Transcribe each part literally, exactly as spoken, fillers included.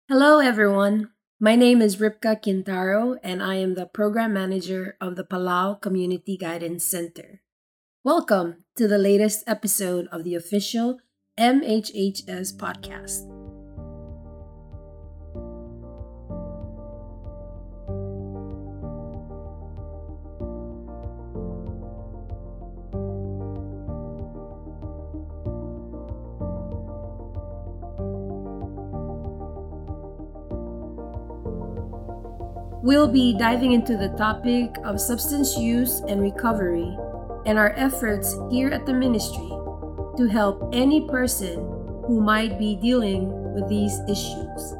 Hello, everyone. My name is Ripka Quintaro, and I am the Program Manager of the Palau Community Guidance Center. Welcome to the latest episode of the official M H H S podcast. We'll be diving into the topic of substance use and recovery and our efforts here at the ministry to help any person who might be dealing with these issues.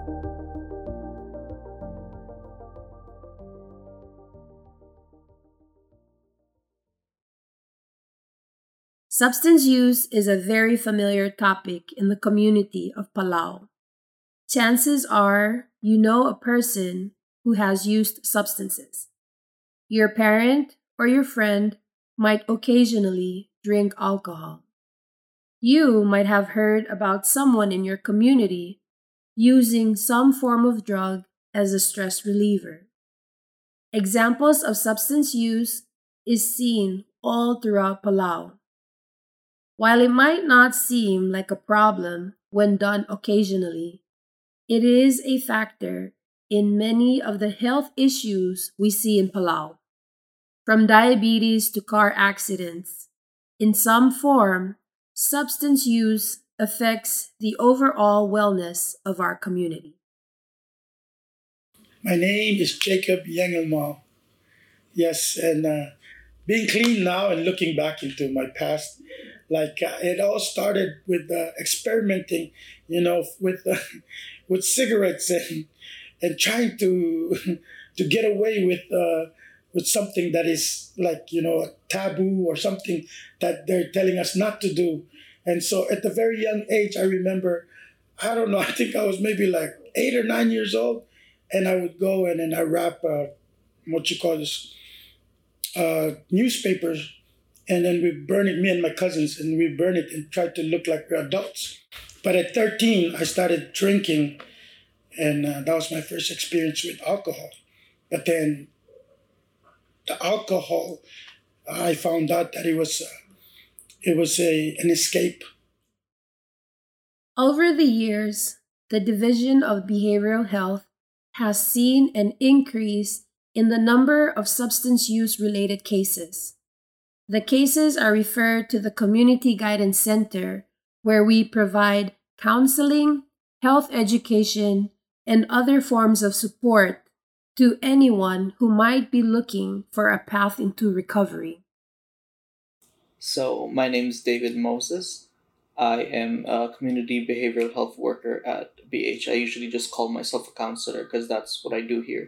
Substance use is a very familiar topic in the community of Palau. Chances are you know a person who has used substances. Your parent or your friend might occasionally drink alcohol. You might have heard about someone in your community using some form of drug as a stress reliever. Examples of substance use is seen all throughout Palau. While it might not seem like a problem when done occasionally, it is a factor in many of the health issues we see in Palau. From diabetes to car accidents, in some form, substance use affects the overall wellness of our community. My name is Jacob Yengelmau. Yes, and uh, being clean now and looking back into my past, like uh, it all started with uh, experimenting, you know, with uh, with cigarettes and and trying to to get away with uh, with something that is like you know a taboo or something that they're telling us not to do. And so at the very young age, I remember, I don't know, I think I was maybe like eight or nine years old, and I would go and then I wrap uh, what you call this uh, newspapers, and then we burn it, me and my cousins, and we burn it and try to look like we're adults. But at thirteen, I started drinking, and uh, that was my first experience with alcohol. But then the alcohol, I found out that it was uh, it was a an escape. Over the years, the Division of Behavioral Health has seen an increase in the number of substance use related cases. The cases are referred to the Community Guidance Center, where we provide counseling, health education, and other forms of support to anyone who might be looking for a path into recovery. So, my name is David Moses. I am a community behavioral health worker at B H. I usually just call myself a counselor because that's what I do here.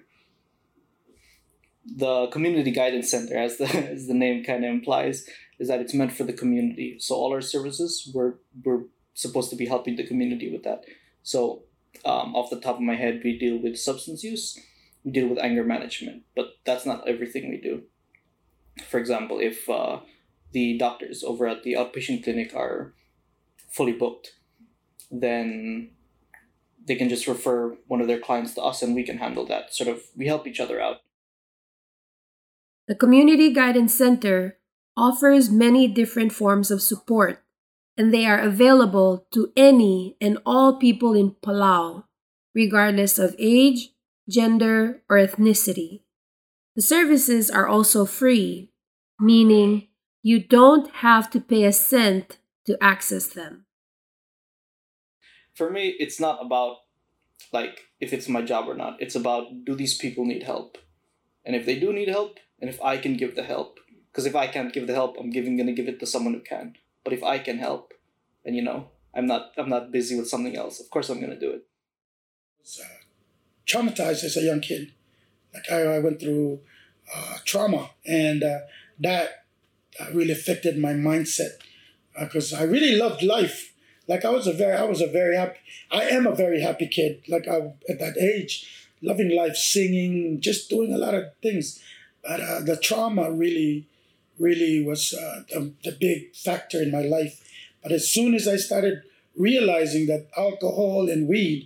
The Community Guidance Center, as the, as the name kind of implies, is that it's meant for the community. So, all our services, we're, we're supposed to be helping the community with that. So, um, off the top of my head, we deal with substance use, we deal with anger management, but that's not everything we do. For example, if uh, the doctors over at the outpatient clinic are fully booked, then they can just refer one of their clients to us and we can handle that. Sort of, we help each other out. The Community Guidance Center offers many different forms of support, and they are available to any and all people in Palau, regardless of age, gender, or ethnicity. The services are also free, meaning you don't have to pay a cent to access them. For me, it's not about like if it's my job or not. It's about, do these people need help? And if they do need help, and if I can give the help, because if I can't give the help, I'm giving gonna give it to someone who can. But if I can help, and you know, I'm not I'm not busy with something else, of course I'm gonna do it. I was uh, traumatized as a young kid. Like I, I went through uh, trauma, and uh, that uh, really affected my mindset because I really loved life. Like I was a very, I was a very happy. I am a very happy kid. Like I, at that age, loving life, singing, just doing a lot of things. But uh, the trauma really, really was uh, the, the big factor in my life. But as soon as I started realizing that alcohol and weed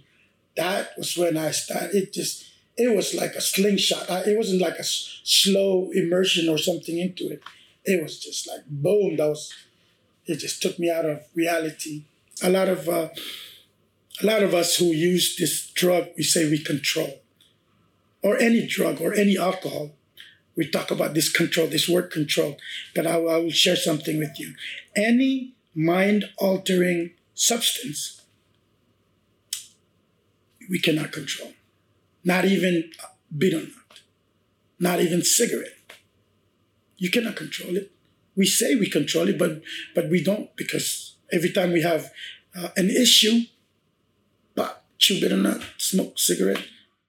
that was when I started. It just, it was like a slingshot. I, it wasn't like a s- slow immersion or something into it. It was just like boom. That was, it just took me out of reality. A lot of, uh, a lot of us who use this drug, we say we control, or any drug or any alcohol. We talk about this control, this word control, but I, I will share something with you. Any mind-altering substance, we cannot control. Not even bitter nut, not even cigarette. You cannot control it. We say we control it, but but we don't, because every time we have uh, an issue, but chew bitter nut, smoke cigarette.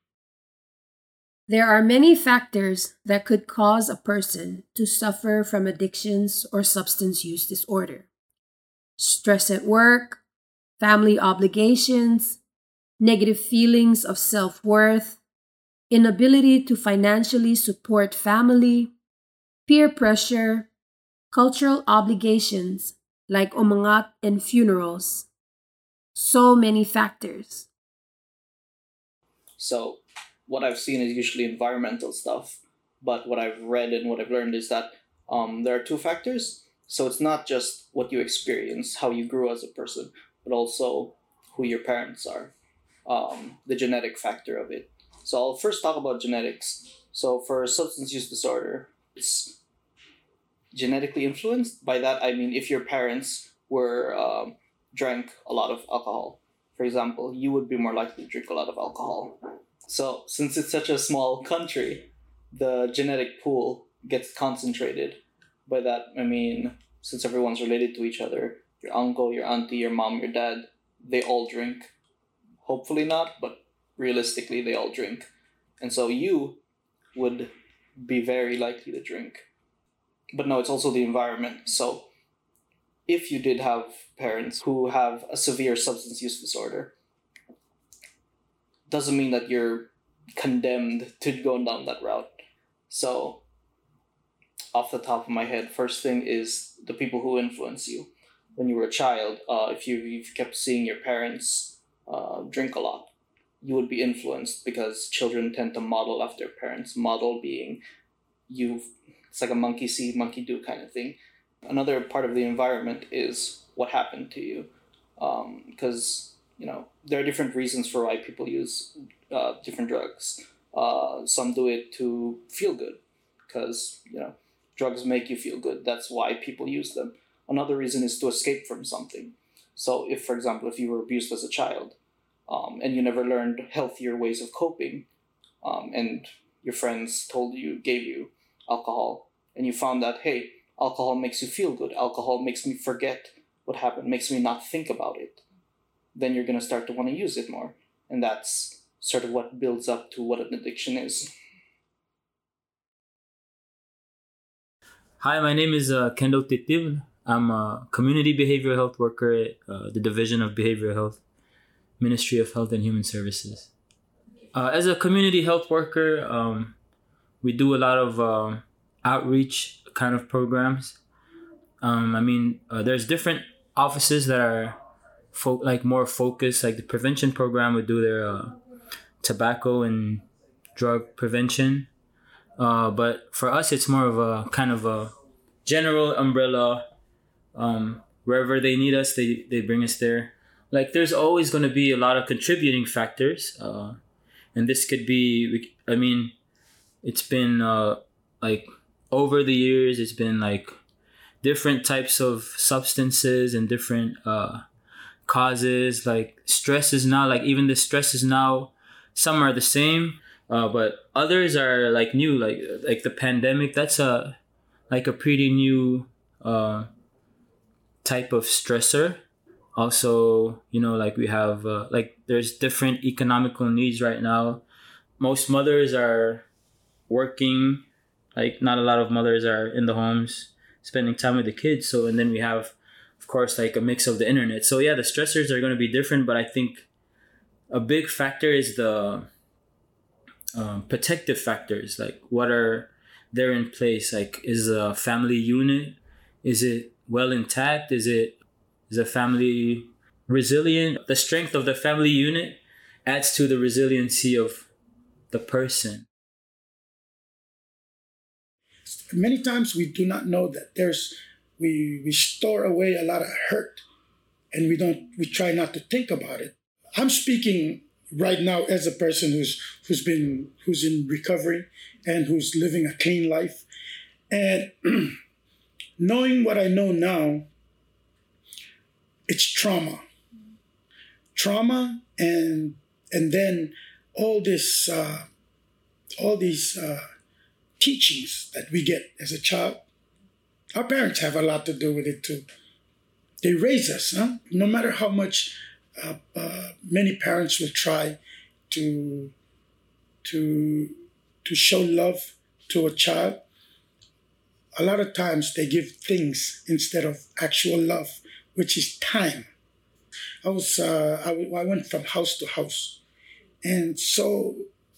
There are many factors that could cause a person to suffer from addictions or substance use disorder. Stress at work, family obligations, negative feelings of self-worth, inability to financially support family, peer pressure, cultural obligations like umangat and funerals. So many factors. So what I've seen is usually environmental stuff, but what I've read and what I've learned is that um, there are two factors. So it's not just what you experience, how you grew as a person, but also who your parents are, um, the genetic factor of it. So I'll first talk about genetics. So for substance use disorder, it's genetically influenced. By that I mean if your parents were um, drank a lot of alcohol, for example, you would be more likely to drink a lot of alcohol. So since it's such a small country, the genetic pool gets concentrated. By that I mean, since everyone's related to each other, your uncle, your auntie, your mom, your dad, they all drink. Hopefully not, but realistically they all drink. And so you would be very likely to drink. But no, it's also the environment. So if you did have parents who have a severe substance use disorder, doesn't mean that you're condemned to go down that route. So off the top of my head, first thing is the people who influence you. When you were a child, uh, if you, you've kept seeing your parents uh, drink a lot, you would be influenced, because children tend to model after their parents. Model being you, it's like a monkey see, monkey do kind of thing. Another part of the environment is what happened to you. Because, um, you know, there are different reasons for why people use uh, different drugs. Uh, some do it to feel good, because, you know, drugs make you feel good. That's why people use them. Another reason is to escape from something. So if, for example, if you were abused as a child, um, and you never learned healthier ways of coping, um, and your friends told you, gave you alcohol, and you found that, hey, alcohol makes you feel good, alcohol makes me forget what happened, makes me not think about it, then you're going to start to want to use it more. And that's sort of what builds up to what an addiction is. Hi, my name is uh, Kendall Titib. I'm a community behavioral health worker at uh, the Division of Behavioral Health, Ministry of Health and Human Services. Uh, as a community health worker, um, we do a lot of um, outreach kind of programs. Um, I mean, uh, there's different offices that are fo- like more focused, like the prevention program would do their uh, tobacco and drug prevention. Uh, but for us, it's more of a kind of a general umbrella. Um, wherever they need us, they, they bring us there. Like, there's always going to be a lot of contributing factors. Uh, and this could be, I mean, it's been uh, like over the years, it's been like different types of substances and different uh, causes. Like stress is now, like even the stress is now, some are the same, uh, but others are like new, like like the pandemic. That's a like a pretty new uh, type of stressor. Also, you know, like we have uh, like there's different economical needs right now. Most mothers are working, like not a lot of mothers are in the homes spending time with the kids. So, and then we have, of course, like a mix of the internet. So yeah, the stressors are going to be different, but I think a big factor is the um, protective factors. Like what are there in place? Like is a family unit, is it well intact? Is it, is a family resilient? The strength of the family unit adds to the resiliency of the person. Many times we do not know that there's we we store away a lot of hurt, and we don't we try not to think about it. I'm speaking right now as a person who's who's been who's in recovery and who's living a clean life, and knowing what I know now, it's trauma, trauma, and and then all this uh, all these uh, teachings that we get as a child. Our parents have a lot to do with it too. They raise us, huh? No matter how much uh, uh, many parents will try to to to show love to a child. A lot of times they give things instead of actual love, which is time. I was uh, I, I went from house to house, and so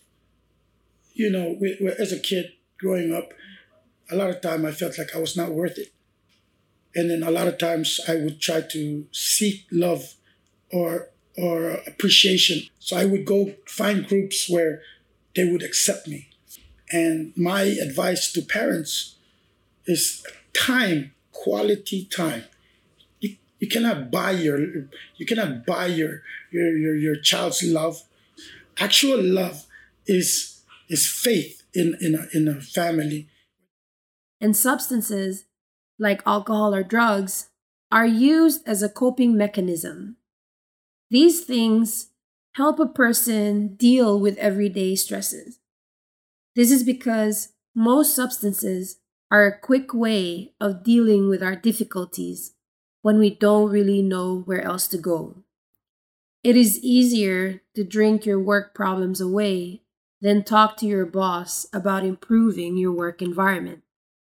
you know, we, we, as a kid growing up, a lot of time I felt like I was not worth it, and then a lot of times I would try to seek love or or appreciation. So I would go find groups where they would accept me. And my advice to parents is time, quality time. You, you cannot buy your you cannot buy your your your, your child's love. Actual love is is faith in, in a in a family. And substances, like alcohol or drugs, are used as a coping mechanism. These things help a person deal with everyday stresses. This is because most substances are a quick way of dealing with our difficulties when we don't really know where else to go. It is easier to drink your work problems away than talk to your boss about improving your work environment.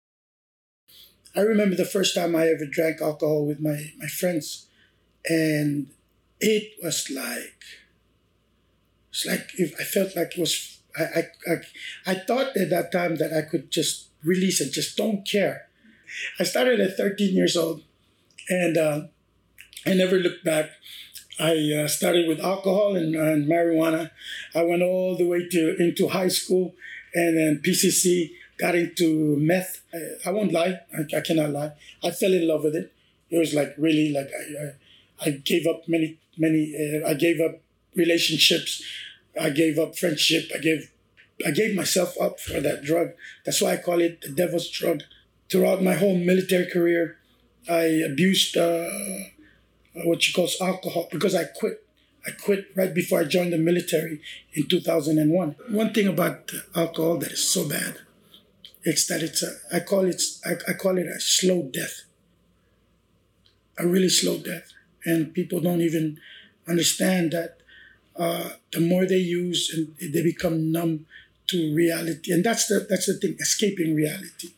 I remember the first time I ever drank alcohol with my, my friends, and it was like, it's like if I felt like it was, I, I, I, I thought at that time that I could just release it, just don't care. I started at thirteen years old, and uh, I never looked back. I uh, started with alcohol and, and marijuana. I went all the way to into high school, and then P C C, got into meth. I, I won't lie. I, I cannot lie. I fell in love with it. It was like really like I I, I gave up many many. Uh, I gave up relationships. I gave up friendship. I gave I gave myself up for that drug. That's why I call it the devil's drug. Throughout my whole military career, I abused uh, what you call alcohol because I quit. I quit right before I joined the military in two thousand one. One thing about alcohol that is so bad, it's that it's a, I call it, I, I call it a slow death. A really slow death. And people don't even understand that uh, the more they use, and they become numb to reality. And that's the, that's the thing, escaping reality.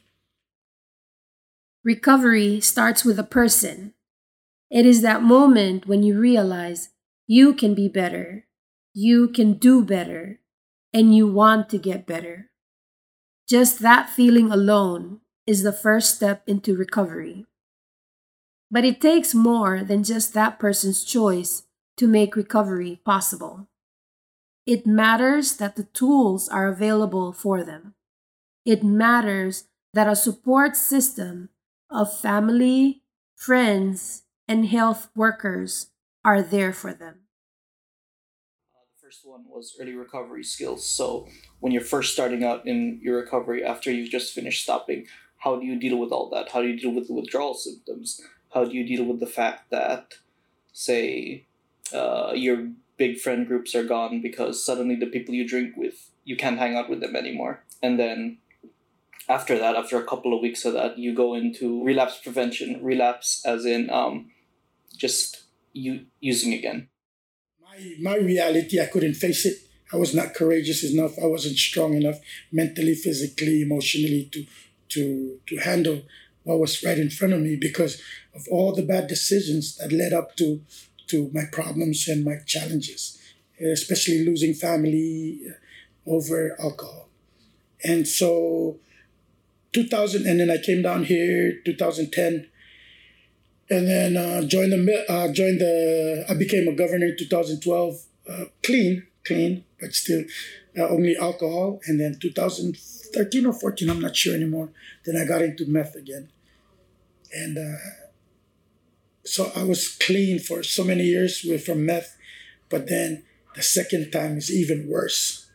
Recovery starts with a person. It is that moment when you realize you can be better, you can do better, and you want to get better. Just that feeling alone is the first step into recovery. But it takes more than just that person's choice to make recovery possible. It matters that the tools are available for them. It matters that a support system of family, friends, and health workers are there for them. Uh, the first one was early recovery skills. So when you're first starting out in your recovery after you've just finished stopping, how do you deal with all that? How do you deal with the withdrawal symptoms? How do you deal with the fact that, say, uh, your big friend groups are gone because suddenly the people you drink with, you can't hang out with them anymore? And then after that, after a couple of weeks of that, you go into relapse prevention. Relapse as in um, just you using again. My, my reality, I couldn't face it. I was not courageous enough. I wasn't strong enough mentally, physically, emotionally to, to, to handle what was right in front of me because of all the bad decisions that led up to, to my problems and my challenges, especially losing family over alcohol. And so two thousand, and then I came down here two thousand ten, and then uh, joined the uh, joined the. I became a governor in two thousand twelve. uh, clean, clean, but still uh, only alcohol. And then two thousand thirteen or fourteen, I'm not sure anymore. Then I got into meth again. And uh, so I was clean for so many years with from meth, but then the second time is even worse.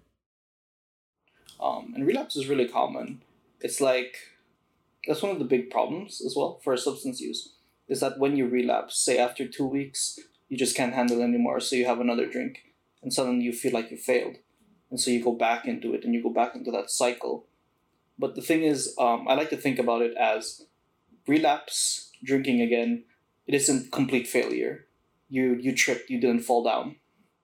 Um, and relapse is really common. It's like, that's one of the big problems as well for substance use, is that when you relapse, say after two weeks, you just can't handle it anymore, so you have another drink, and suddenly you feel like you failed. And so you go back into it, and you go back into that cycle. But the thing is, um, I like to think about it as relapse, drinking again, it isn't complete failure. You you tripped, you didn't fall down.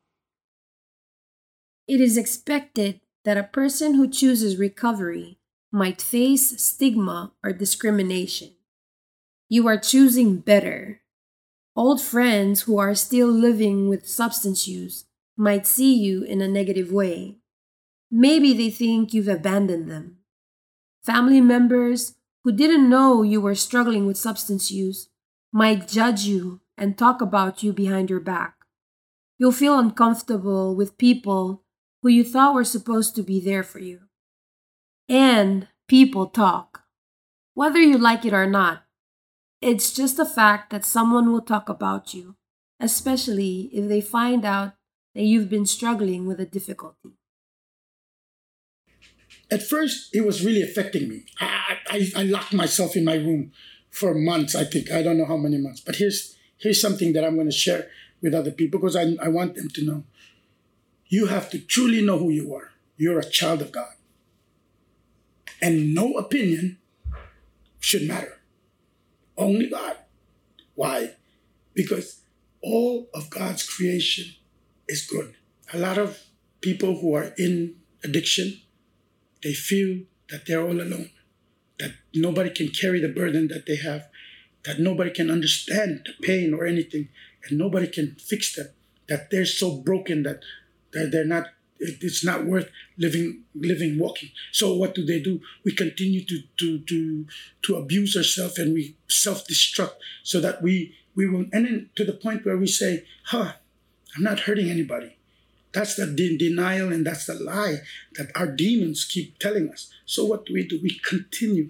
It is expected that a person who chooses recovery might face stigma or discrimination. You are choosing better. Old friends who are still living with substance use might see you in a negative way. Maybe they think you've abandoned them. Family members who didn't know you were struggling with substance use might judge you and talk about you behind your back. You'll feel uncomfortable with people who you thought were supposed to be there for you. And people talk. Whether you like it or not, it's just a fact that someone will talk about you, especially if they find out that you've been struggling with a difficulty. At first, it was really affecting me. I, I, I locked myself in my room for months, I think. I don't know how many months. But here's, here's something that I'm going to share with other people because I, I want them to know. You have to truly know who you are. You're a child of God. And no opinion should matter. Only God. Why? Because all of God's creation is good. A lot of people who are in addiction, they feel that they're all alone, that nobody can carry the burden that they have, that nobody can understand the pain or anything, and nobody can fix them, that they're so broken that they're, they're not, it's not worth living, living, walking. So what do they do? We continue to to to to abuse ourselves and we self-destruct so that we we will, and then to the point where we say, huh, I'm not hurting anybody. That's the de- denial and that's the lie that our demons keep telling us. So what do we do? We continue.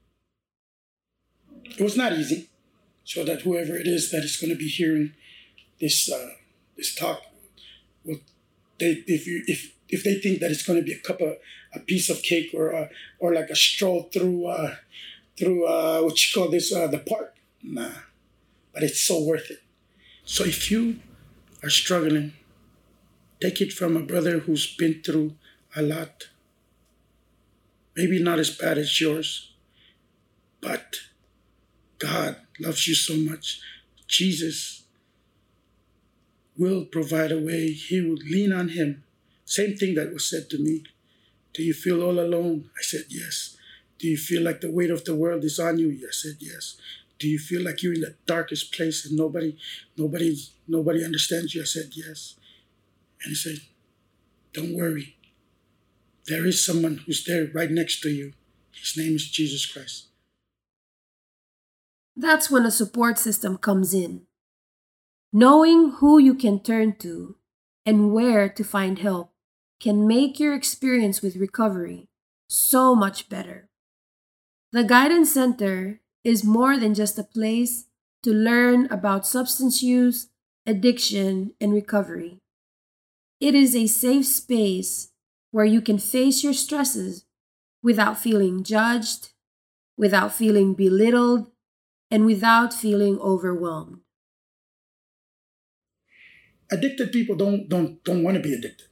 It was not easy. So that whoever it is that is going to be hearing this uh, this talk, will they if you if if they think that it's going to be a cup of a piece of cake or a, or like a stroll through uh, through uh, what you call this uh, the park, nah. But it's so worth it. So if you are struggling, take it from a brother who's been through a lot. Maybe not as bad as yours, but God loves you so much. Jesus will provide a way. He will lean on him. Same thing that was said to me. Do you feel all alone? I said, yes. Do you feel like the weight of the world is on you? I said, yes. Do you feel like you're in the darkest place and nobody, nobody, nobody understands you? I said, yes. And he said, don't worry. There is someone who's there right next to you. His name is Jesus Christ. That's when a support system comes in. Knowing who you can turn to and where to find help can make your experience with recovery so much better. The Guidance Center is more than just a place to learn about substance use, addiction, and recovery. It is a safe space where you can face your stresses without feeling judged, without feeling belittled, and without feeling overwhelmed. Addicted people don't don't don't want to be addicted.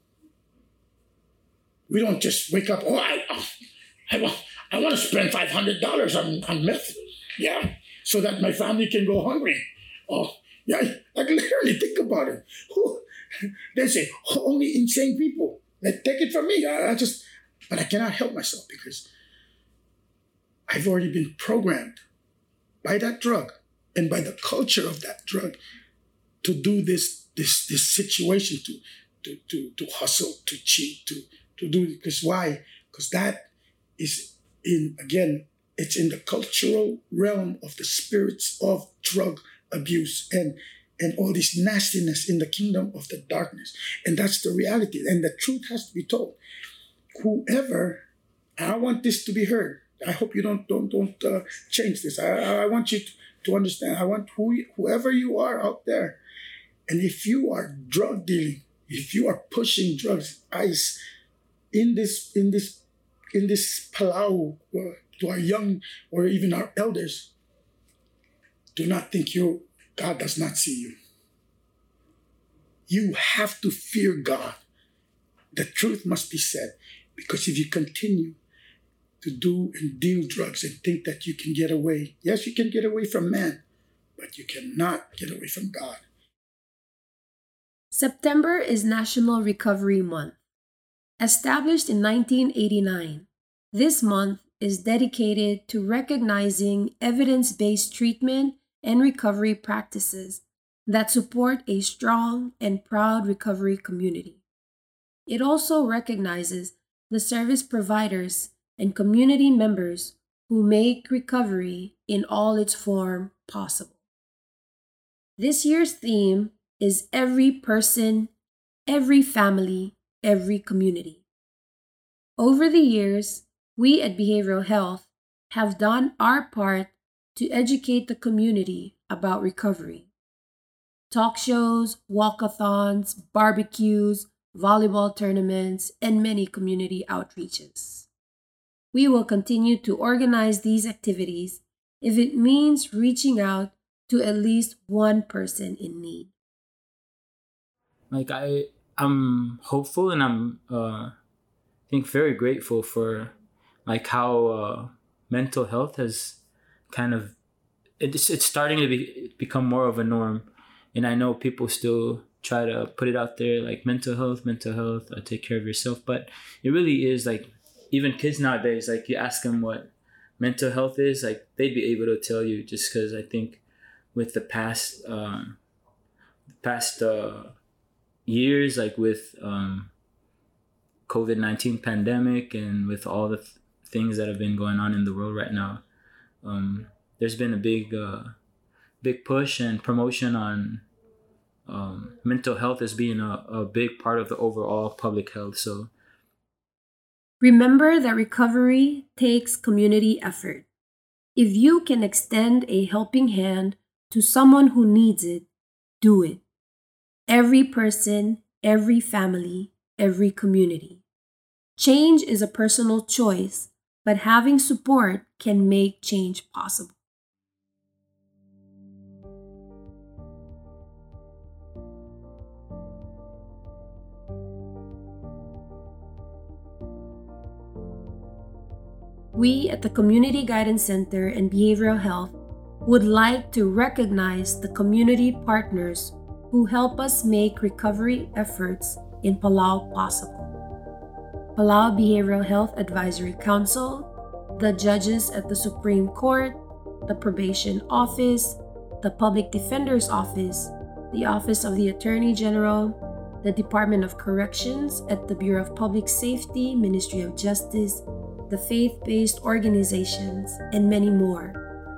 We don't just wake up, oh, I, I, want, I want to spend five hundred dollars on, on meth. Yeah, so that my family can go hungry. Oh, yeah, like literally think about it. Who, they say, only insane people. Like, take it from me. I, I just, but I cannot help myself because I've already been programmed by that drug and by the culture of that drug to do this this this situation, to to to to hustle, to cheat, to to do because why? Because that is in again, it's in the cultural realm of the spirits of drug abuse. And and all this nastiness in the kingdom of the darkness. And that's the reality. And the truth has to be told. Whoever, I want this to be heard. I hope you don't don't don't uh, change this. I, I want you to, to understand. I want who, whoever you are out there. And if you are drug dealing, if you are pushing drugs, ice, in this in this in this Palau, uh, to our young or even our elders, do not think you God does not see you. You have to fear God. The truth must be said, because if you continue to do and deal drugs and think that you can get away, yes, you can get away from man, but you cannot get away from God. September is National Recovery Month. Established in nineteen eighty-nine, this month is dedicated to recognizing evidence-based treatment and recovery practices that support a strong and proud recovery community. It also recognizes the service providers and community members who make recovery in all its form possible. This year's theme is every person, every family, every community. Over the years, we at Behavioral Health have done our part to educate the community about recovery. Talk shows, walkathons, barbecues, volleyball tournaments, and many community outreaches. We will continue to organize these activities if it means reaching out to at least one person in need. Like I, I'm hopeful and I'm, uh, I think, very grateful for like how uh, mental health has kind of it's it's starting to be, become more of a norm, and I know people still try to put it out there like mental health, mental health, uh, take care of yourself, but it really is like even kids nowadays, like you ask them what mental health is, like they'd be able to tell you, just because I think with the past um, past uh, years, like with um, COVID nineteen pandemic and with all the th- things that have been going on in the world right now, um, there's been a big uh, big push and promotion on um, mental health as being a, a big part of the overall public health. So remember that recovery takes community effort. If you can extend a helping hand to someone who needs it, do it. Every person, every family, every community. Change is a personal choice, but having support can make change possible. We at the Community Guidance Center and Behavioral Health would like to recognize the community partners who help us make recovery efforts in Palau possible. Palau Behavioral Health Advisory Council, the judges at the Supreme Court, the Probation Office, the Public Defender's Office, the Office of the Attorney General, the Department of Corrections at the Bureau of Public Safety, Ministry of Justice, the faith-based organizations, and many more.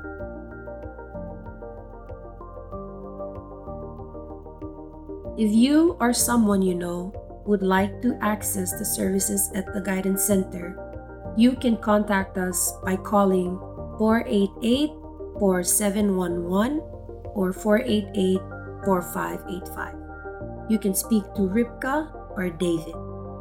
If you or someone you know would like to access the services at the Guidance Center, you can contact us by calling four eight eight, four seven one one or four eight eight, four five eight five. You can speak to Ripka or David.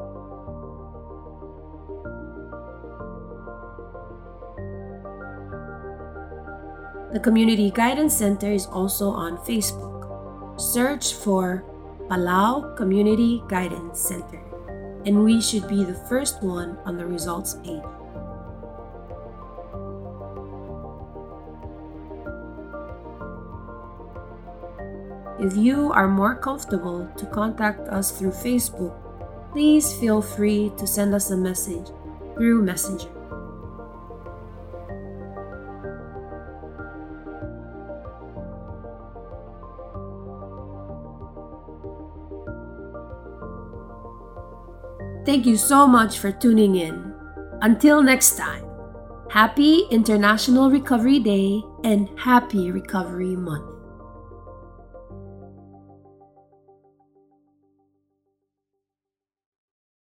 The Community Guidance Center is also on Facebook. Search for Palau Community Guidance Center, and we should be the first one on the results page. If you are more comfortable to contact us through Facebook, please feel free to send us a message through Messenger. Thank you so much for tuning in. Until next time, happy International Recovery Day and happy Recovery Month.